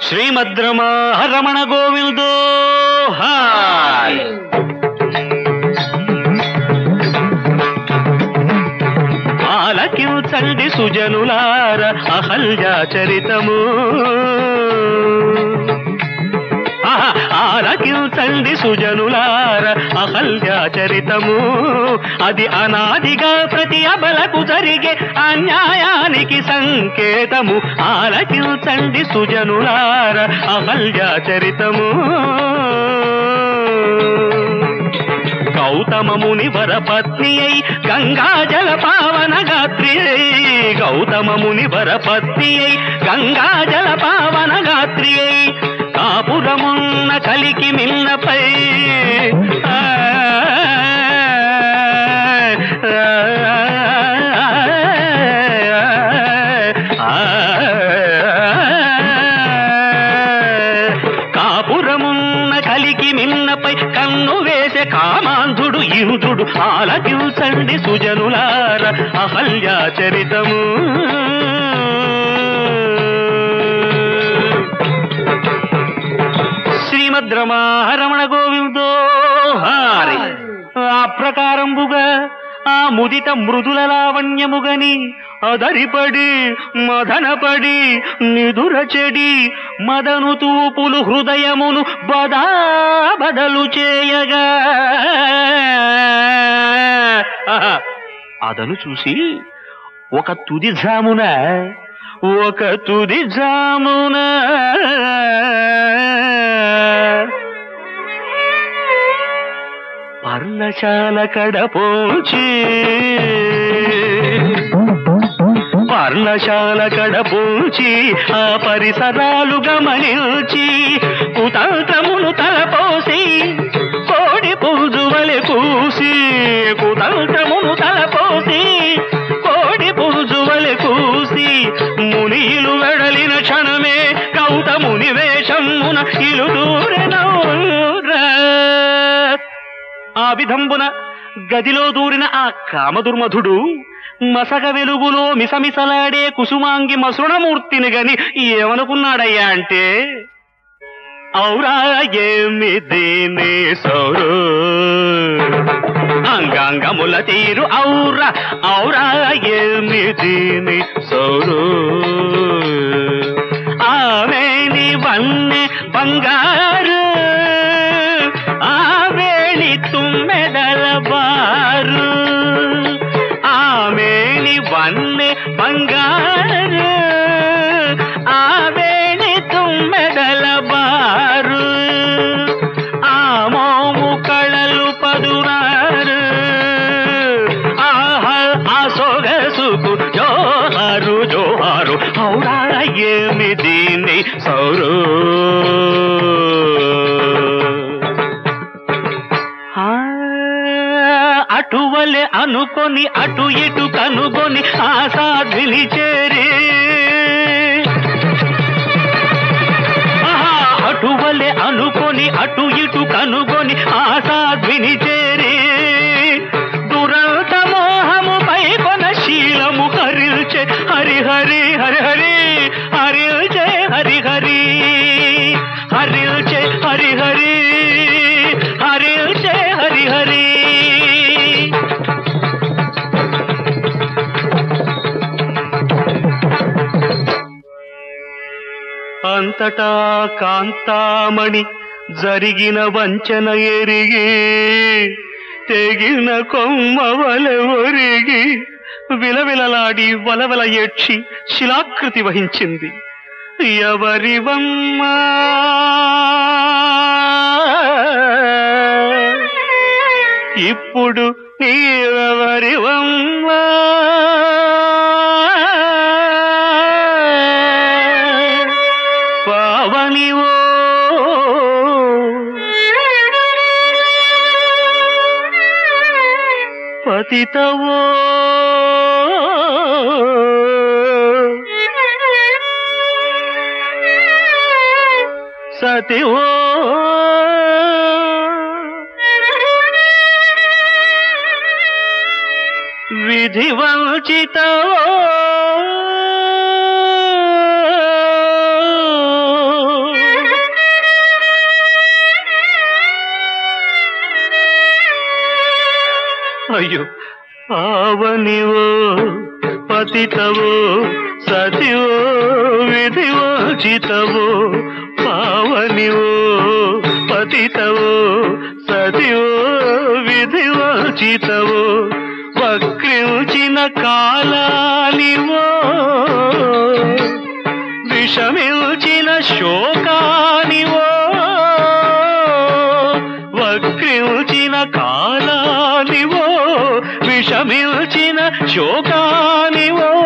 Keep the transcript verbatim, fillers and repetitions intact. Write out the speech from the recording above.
శ్రీమద్రమణ గోవిందో హాయ్. ఆలకించండి సుజనులార అహల్యా చరితము, ఆలకించండి సుజనులార అహల్యా చరితము. అది అనాదిగా ప్రతి అబలకు జరిగే అన్యాయానికి సంకేతము. ఆలకించండి సుజనులార అహల్యా చరితము. గౌతమ ముని వరపత్ని అయి గంగా జల పావన గాత్రి అయి, గౌతమ ముని వరపత్ని అయి గంగా జల పావన గాత్రి అయి, కాపురమున్న కలికి మిన్నపై కాపురమున్న కలికి మిన్నపై కన్ను వేసే కామాంధుడు ఇంద్రుడు. ఆలకించండి సుజనులార అహల్యా చరితము. శ్రీమద్రమణ గోవిందో హారి. ఆ ప్రకారంబుగా ఆ ముదిత మృదుల లావణ్యముగని అదరిపడి మదనపడి నిదుర చెడి మదను తూపులు హృదయమును బదా బదలు చేయగా అదను చూసి ఒక తుది జామున ఒక తుది జామున పర్ణశాల కడపోచి పర్ణశాల కడపోచి ఆ పరిసరాలు గమనించి కుతంత్రమును తలపోసి కోడి పుంజువలె కూసి, కుతంత్రమును తలపోసి కోడి పుంజువలె కూసి, మునిలు వెడలిన క్షణమే గౌతముని వేషమున ఇలు దూరెనౌరా. ఆ విధంబున గదిలో దూరిన ఆ కామదుర్మధుడు మసగ వెలుగులో మిసమిసలాడే కుసుమాంగి మసృణమూర్తిని గని ఏమనుకున్నాడయ్యా అంటే, ఔరా ఏమి దీని సౌరు అంగాంగముల తీరు ఔరా, ఔరా ఏమి దీని సౌరు. ఆవేణి వన్నె బంగారు, ఆవేణి తుమ్మెదల బారు, ఆవేణి వన్నె బంగారు, ఆవేణి తుమ్మెదల బారు, ఆ మోము కళలు పదురారు, ఆహా ఆ సొగసుకు జోహారు జోహారు. ఔరా ఏమి దీని సౌరు. అటువలే అనుకొని అటు ఇటు కనుగొని ఆసాధ్విని చేరి, అటువలే అనుకొని అటు ఇటు కనుగొని ఆసాధ్విని చేరి, దురంత మోహముపై కొన శీలము హరిల్చే హరిహరి హరిహరి హరిల్చే హరిహరి హరిల్చే హరిహరి హరిల్చే హరిహరి. అంతటా కాంతామణి జరిగిన వంచన ఎరిగి, తెగిన కొమ్మవలె ఒరిగి విలవిలలాడి వలవల ఏడ్చి శిలాకృతి వహించింది. ఎవరివమ్మా ఇప్పుడు నీవెవరివమ్మా, పావనివో పతితవో సతివో విధివంచితవో అయ్యో పావనివో పతితవో సతివో విధివోచితవో పావనివో పతితవో సతివో విధివోచితవో వక్రించిన కాలానివో విషమిల్చిన శోకానివో వక్రించిన కాలానివో విషమిల్చిన శోకానివో